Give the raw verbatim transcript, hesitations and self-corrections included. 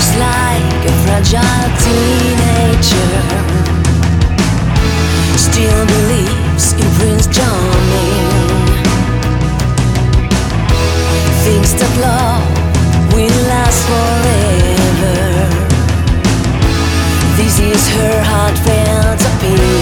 like a fragile teenager, still believes in Prince Charming, thinks that love will last forever. This is her heartfelt appeal.